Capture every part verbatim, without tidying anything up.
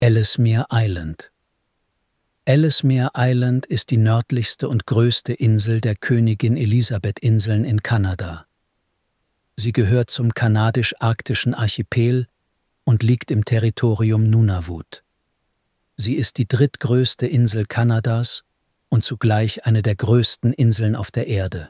Ellesmere Island. Ellesmere Island ist die nördlichste und größte Insel der Königin-Elisabeth-Inseln in Kanada. Sie gehört zum kanadisch-arktischen Archipel und liegt im Territorium Nunavut. Sie ist die drittgrößte Insel Kanadas und zugleich eine der größten Inseln auf der Erde.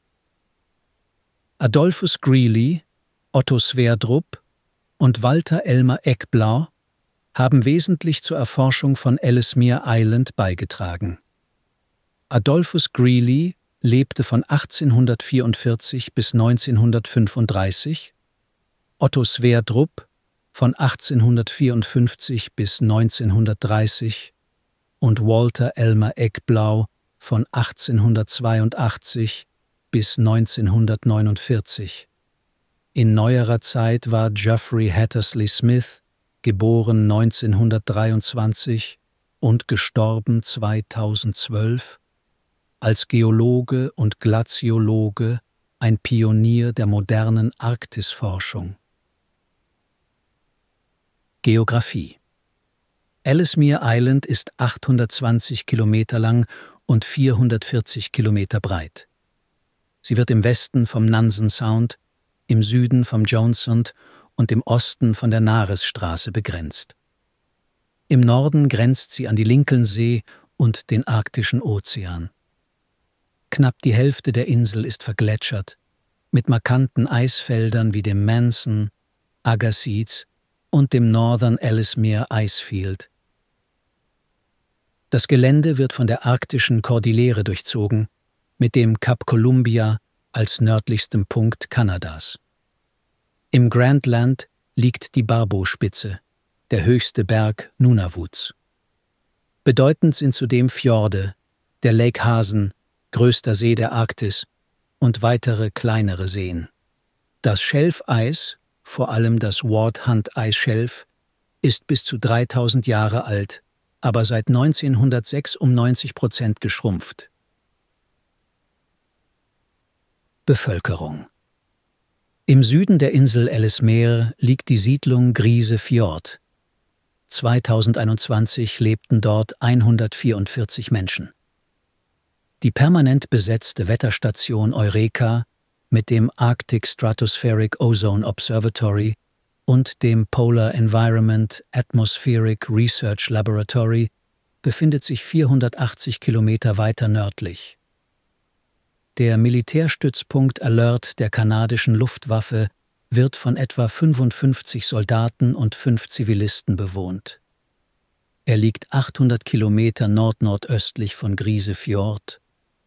Adolphus Greely, Otto Sverdrup und Walter Elmer Ekblau haben wesentlich zur Erforschung von Ellesmere Island beigetragen. Adolphus Greely lebte von achtzehnhundertvierundvierzig bis neunzehnhundertfünfunddreißig, Otto Sverdrup von achtzehnhundertvierundfünfzig bis neunzehnhundertdreißig und Walter Elmer Ekblau von achtzehnhundertzweiundachtzig bis neunzehnhundertneunundvierzig. In neuerer Zeit war Geoffrey Hattersley Smith, geboren neunzehnhundertdreiundzwanzig und gestorben zweitausendzwölf, als Geologe und Glaziologe ein Pionier der modernen Arktisforschung. Geographie. Ellesmere Island ist achthundertzwanzig Kilometer lang und vierhundertvierzig Kilometer breit. Sie wird im Westen vom Nansen Sound, im Süden vom Jones Sound und im Osten von der Naresstraße begrenzt. Im Norden grenzt sie an die Lincolnsee und den Arktischen Ozean. Knapp die Hälfte der Insel ist vergletschert, mit markanten Eisfeldern wie dem Manson, Agassiz und dem Northern Ellesmere Icefield. Das Gelände wird von der arktischen Kordillere durchzogen, mit dem Kap Columbia als nördlichstem Punkt Kanadas. Im Grand Land liegt die Barbeau-Spitze, der höchste Berg Nunavuts. Bedeutend sind zudem Fjorde, der Lake Hasen, größter See der Arktis, und weitere kleinere Seen. Das Schelfeis, vor allem das Ward-Hunt-Eisschelf, ist bis zu dreitausend Jahre alt, aber seit neunzehnhundertsechs um neunzig Prozent geschrumpft. Bevölkerung. Im Süden der Insel Ellesmere liegt die Siedlung Grise Fjord. zweitausendeinundzwanzig lebten dort hundertvierundvierzig Menschen. Die permanent besetzte Wetterstation Eureka mit dem Arctic Stratospheric Ozone Observatory und dem Polar Environment Atmospheric Research Laboratory befindet sich vierhundertachtzig Kilometer weiter nördlich. Der Militärstützpunkt Alert der kanadischen Luftwaffe wird von etwa fünfundfünfzig Soldaten und fünf Zivilisten bewohnt. Er liegt achthundert Kilometer nordnordöstlich von Grise Fjord.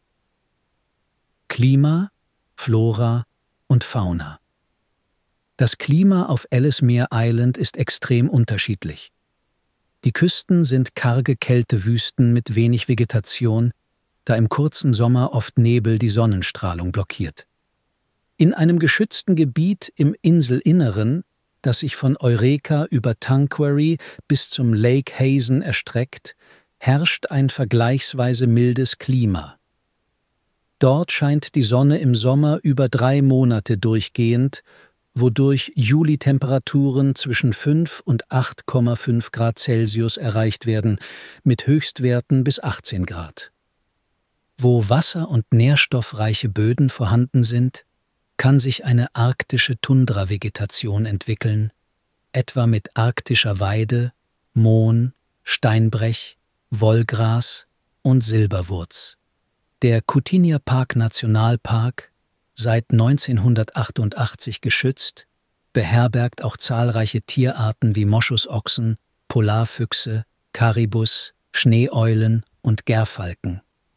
Klima, Flora und Fauna. Das Klima auf Ellesmere Island ist extrem unterschiedlich. Die Küsten sind karge Kältewüsten mit wenig Vegetation, da im kurzen Sommer oft Nebel die Sonnenstrahlung blockiert. In einem geschützten Gebiet im Inselinneren, das sich von Eureka über Tanquary bis zum Lake Hazen erstreckt, herrscht ein vergleichsweise mildes Klima. Dort scheint die Sonne im Sommer über drei Monate durchgehend, wodurch Juli-Temperaturen zwischen fünf und acht Komma fünf Grad Celsius erreicht werden, mit Höchstwerten bis achtzehn Grad. Wo wasser- und nährstoffreiche Böden vorhanden sind, kann sich eine arktische Tundravegetation entwickeln, etwa mit arktischer Weide, Mohn, Steinbrech, Wollgras und Silberwurz. Der Kootenay Park Nationalpark, seit neunzehnhundertachtundachtzig geschützt, beherbergt auch zahlreiche Tierarten wie Moschusochsen, Polarfüchse, Karibus, Schneeeulen und Gerfalken.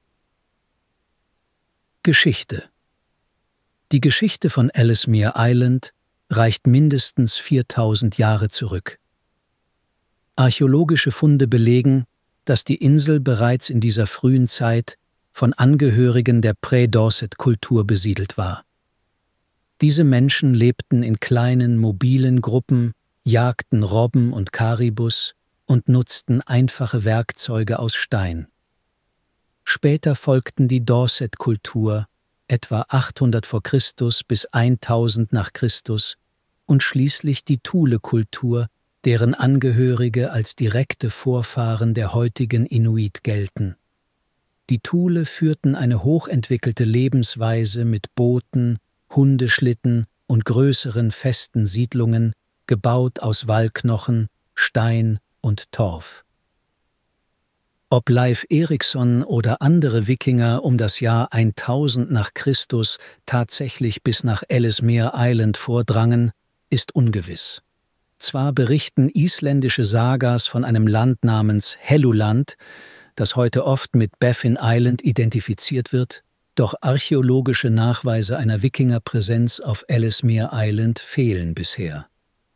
Geschichte. Die Geschichte von Ellesmere Island reicht mindestens viertausend Jahre zurück. Archäologische Funde belegen, dass die Insel bereits in dieser frühen Zeit von Angehörigen der Prä-Dorset-Kultur besiedelt war. Diese Menschen lebten in kleinen, mobilen Gruppen, jagten Robben und Karibus und nutzten einfache Werkzeuge aus Stein. Später folgten die Dorset-Kultur, etwa achthundert vor Christus bis tausend nach Christus, und schließlich die Thule-Kultur, deren Angehörige als direkte Vorfahren der heutigen Inuit gelten. Die Thule führten eine hochentwickelte Lebensweise mit Booten, Hundeschlitten und größeren festen Siedlungen, gebaut aus Wallknochen, Stein und Torf. Ob Leif Erikson oder andere Wikinger um das Jahr tausend nach Christus tatsächlich bis nach Ellesmere Island vordrangen, ist ungewiss. Zwar berichten isländische Sagas von einem Land namens Helluland, das heute oft mit Baffin Island identifiziert wird, doch archäologische Nachweise einer Wikingerpräsenz auf Ellesmere Island fehlen bisher.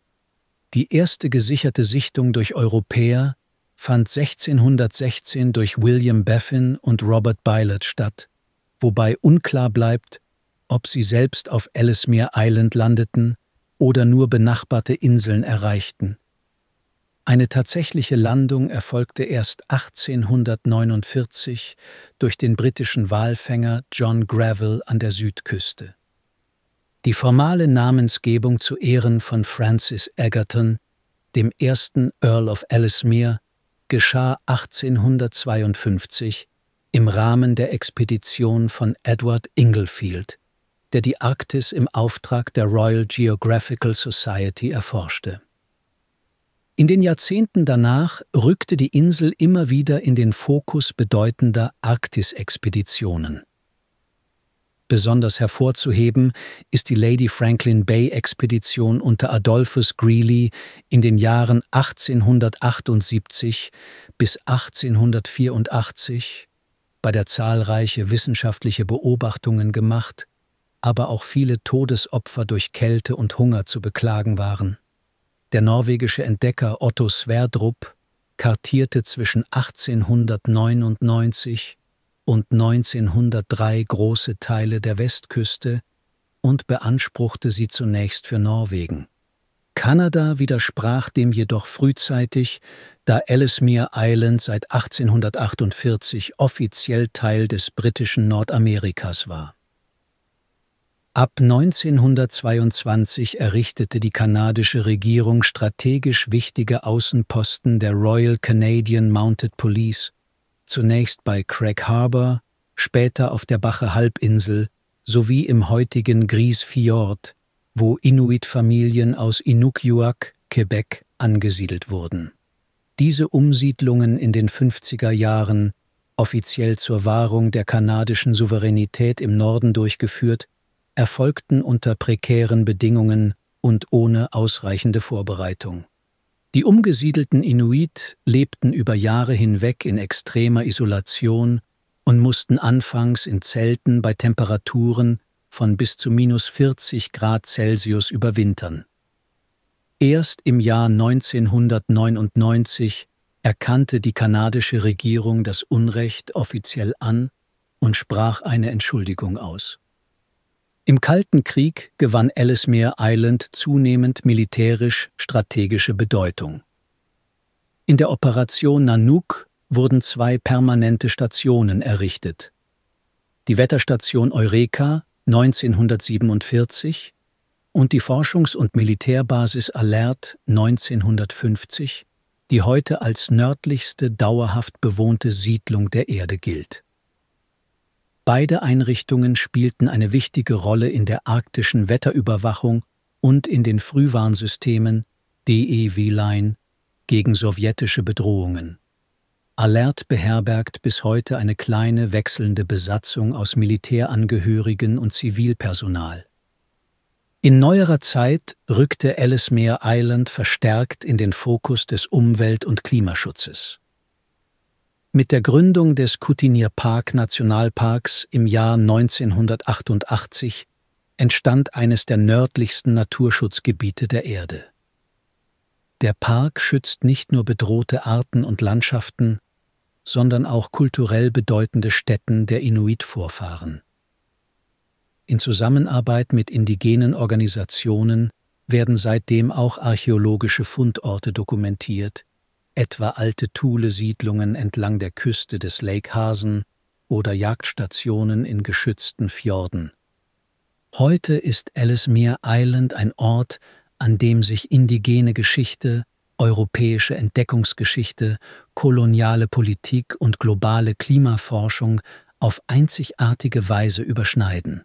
Die erste gesicherte Sichtung durch Europäer fand sechzehnhundertsechzehn durch William Baffin und Robert Bylot statt, wobei unklar bleibt, ob sie selbst auf Ellesmere Island landeten oder nur benachbarte Inseln erreichten. Eine tatsächliche Landung erfolgte erst achtzehnhundertneunundvierzig durch den britischen Walfänger John Greville an der Südküste. Die formale Namensgebung zu Ehren von Francis Egerton, dem ersten Earl of Ellesmere, geschah achtzehnhundertzweiundfünfzig im Rahmen der Expedition von Edward Inglefield, der die Arktis im Auftrag der Royal Geographical Society erforschte. In den Jahrzehnten danach rückte die Insel immer wieder in den Fokus bedeutender Arktisexpeditionen. Besonders hervorzuheben ist die Lady Franklin Bay-Expedition unter Adolphus Greely in den Jahren achtzehnhundertachtundsiebzig bis achtzehnhundertvierundachtzig, bei der zahlreiche wissenschaftliche Beobachtungen gemacht, aber auch viele Todesopfer durch Kälte und Hunger zu beklagen waren. Der norwegische Entdecker Otto Sverdrup kartierte zwischen achtzehnhundertneunundneunzig und neunzehnhundertdrei große Teile der Westküste und beanspruchte sie zunächst für Norwegen. Kanada widersprach dem jedoch frühzeitig, da Ellesmere Island seit achtzehnhundertachtundvierzig offiziell Teil des britischen Nordamerikas war. Ab neunzehnhundertzweiundzwanzig errichtete die kanadische Regierung strategisch wichtige Außenposten der Royal Canadian Mounted Police, zunächst bei Craig Harbour, später auf der Bache-Halbinsel sowie im heutigen Grise Fiord, wo Inuit-Familien aus Inukjuak, Quebec, angesiedelt wurden. Diese Umsiedlungen in den fünfziger Jahren, offiziell zur Wahrung der kanadischen Souveränität im Norden durchgeführt, erfolgten unter prekären Bedingungen und ohne ausreichende Vorbereitung. Die umgesiedelten Inuit lebten über Jahre hinweg in extremer Isolation und mussten anfangs in Zelten bei Temperaturen von bis zu minus vierzig Grad Celsius überwintern. Erst im Jahr neunzehnhundertneunundneunzig erkannte die kanadische Regierung das Unrecht offiziell an und sprach eine Entschuldigung aus. Im Kalten Krieg gewann Ellesmere Island zunehmend militärisch-strategische Bedeutung. In der Operation Nanook wurden zwei permanente Stationen errichtet. Die Wetterstation Eureka neunzehnhundertsiebenundvierzig und die Forschungs- und Militärbasis Alert neunzehnhundertfünfzig, die heute als nördlichste dauerhaft bewohnte Siedlung der Erde gilt. Beide Einrichtungen spielten eine wichtige Rolle in der arktischen Wetterüberwachung und in den Frühwarnsystemen D E V-Line gegen sowjetische Bedrohungen. Alert beherbergt bis heute eine kleine wechselnde Besatzung aus Militärangehörigen und Zivilpersonal. In neuerer Zeit rückte Ellesmere Island verstärkt in den Fokus des Umwelt- und Klimaschutzes. Mit der Gründung des Kootenai Park Nationalparks im Jahr neunzehnhundertachtundachtzig entstand eines der nördlichsten Naturschutzgebiete der Erde. Der Park schützt nicht nur bedrohte Arten und Landschaften, sondern auch kulturell bedeutende Stätten der Inuit-Vorfahren. In Zusammenarbeit mit indigenen Organisationen werden seitdem auch archäologische Fundorte dokumentiert, etwa alte Thule-Siedlungen entlang der Küste des Lake Hasen oder Jagdstationen in geschützten Fjorden. Heute ist Ellesmere Island ein Ort, an dem sich indigene Geschichte, europäische Entdeckungsgeschichte, koloniale Politik und globale Klimaforschung auf einzigartige Weise überschneiden.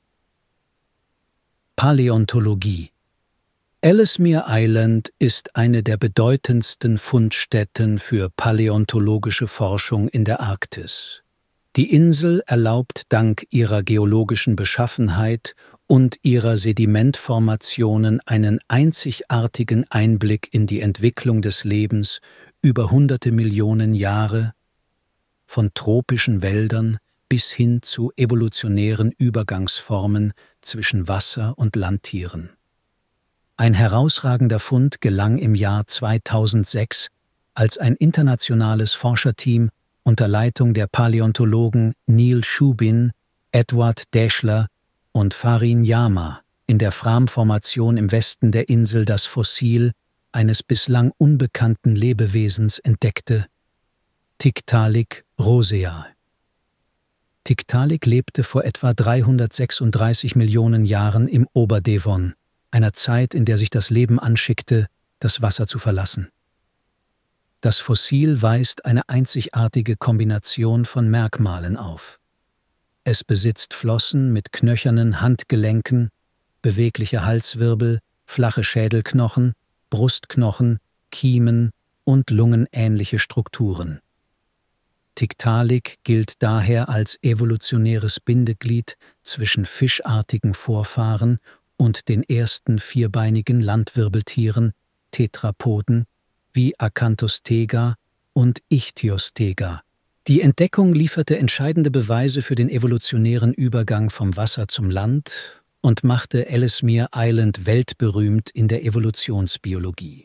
Paläontologie. Ellesmere Island ist eine der bedeutendsten Fundstätten für paläontologische Forschung in der Arktis. Die Insel erlaubt dank ihrer geologischen Beschaffenheit und ihrer Sedimentformationen einen einzigartigen Einblick in die Entwicklung des Lebens über hunderte Millionen Jahre, von tropischen Wäldern bis hin zu evolutionären Übergangsformen zwischen Wasser- und Landtieren. Ein herausragender Fund gelang im Jahr zweitausendsechs, als ein internationales Forscherteam unter Leitung der Paläontologen Neil Shubin, Edward Daschler und Farin Jama in der Fram-Formation im Westen der Insel das Fossil eines bislang unbekannten Lebewesens entdeckte, Tiktaalik rosea. Tiktaalik lebte vor etwa dreihundertsechsunddreißig Millionen Jahren im Oberdevon, einer Zeit, in der sich das Leben anschickte, das Wasser zu verlassen. Das Fossil weist eine einzigartige Kombination von Merkmalen auf. Es besitzt Flossen mit knöchernen Handgelenken, bewegliche Halswirbel, flache Schädelknochen, Brustknochen, Kiemen und lungenähnliche Strukturen. Tiktaalik gilt daher als evolutionäres Bindeglied zwischen fischartigen Vorfahren und den ersten vierbeinigen Landwirbeltieren, Tetrapoden, wie Acanthostega und Ichthyostega. Die Entdeckung lieferte entscheidende Beweise für den evolutionären Übergang vom Wasser zum Land und machte Ellesmere Island weltberühmt in der Evolutionsbiologie.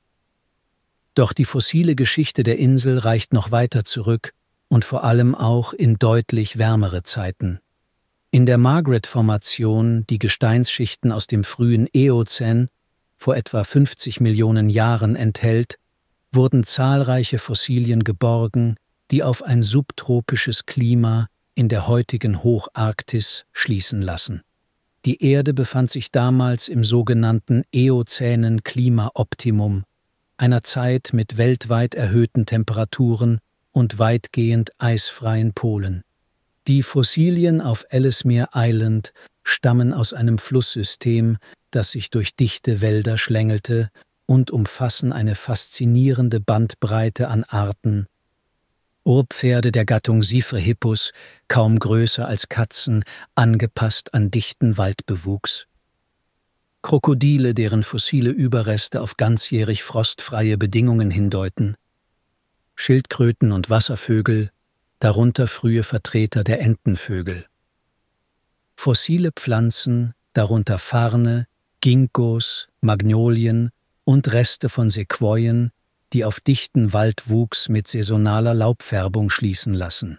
Doch die fossile Geschichte der Insel reicht noch weiter zurück und vor allem auch in deutlich wärmere Zeiten. In der Margaret-Formation, die Gesteinsschichten aus dem frühen Eozän, vor etwa fünfzig Millionen Jahren enthält, wurden zahlreiche Fossilien geborgen, die auf ein subtropisches Klima in der heutigen Hocharktis schließen lassen. Die Erde befand sich damals im sogenannten eozänen Klimaoptimum, einer Zeit mit weltweit erhöhten Temperaturen und weitgehend eisfreien Polen. Die Fossilien auf Ellesmere Island stammen aus einem Flusssystem, das sich durch dichte Wälder schlängelte, und umfassen eine faszinierende Bandbreite an Arten. Urpferde der Gattung Siphrhippus, kaum größer als Katzen, angepasst an dichten Waldbewuchs. Krokodile, deren fossile Überreste auf ganzjährig frostfreie Bedingungen hindeuten. Schildkröten und Wasservögel, darunter frühe Vertreter der Entenvögel. Fossile Pflanzen, darunter Farne, Ginkgos, Magnolien und Reste von Sequoien, die auf dichten Waldwuchs mit saisonaler Laubfärbung schließen lassen.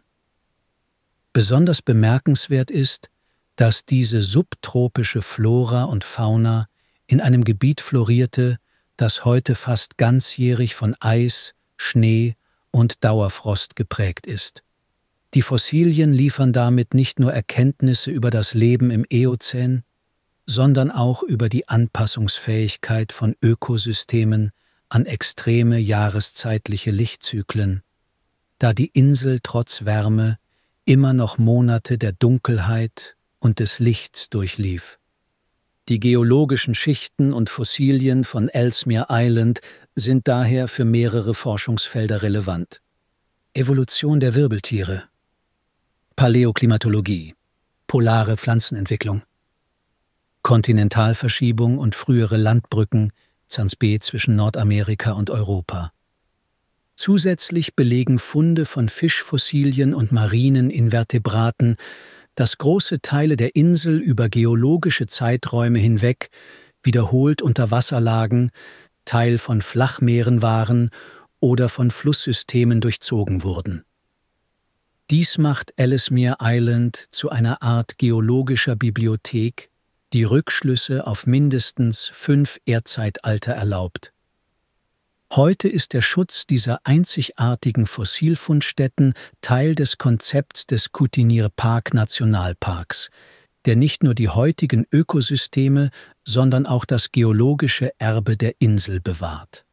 Besonders bemerkenswert ist, dass diese subtropische Flora und Fauna in einem Gebiet florierte, das heute fast ganzjährig von Eis, Schnee und Dauerfrost geprägt ist. Die Fossilien liefern damit nicht nur Erkenntnisse über das Leben im Eozän, sondern auch über die Anpassungsfähigkeit von Ökosystemen an extreme jahreszeitliche Lichtzyklen, da die Insel trotz Wärme immer noch Monate der Dunkelheit und des Lichts durchlief. Die geologischen Schichten und Fossilien von Ellesmere Island sind daher für mehrere Forschungsfelder relevant. Evolution der Wirbeltiere, Paläoklimatologie, polare Pflanzenentwicklung, Kontinentalverschiebung und frühere Landbrücken, Zansbe zwischen Nordamerika und Europa. Zusätzlich belegen Funde von Fischfossilien und marinen Invertebraten, dass große Teile der Insel über geologische Zeiträume hinweg wiederholt unter Wasser lagen, Teil von Flachmeeren waren oder von Flusssystemen durchzogen wurden. Dies macht Ellesmere Island zu einer Art geologischer Bibliothek, die Rückschlüsse auf mindestens fünf Erdzeitalter erlaubt. Heute ist der Schutz dieser einzigartigen Fossilfundstätten Teil des Konzepts des Kootenay Park Nationalparks, der nicht nur die heutigen Ökosysteme, sondern auch das geologische Erbe der Insel bewahrt.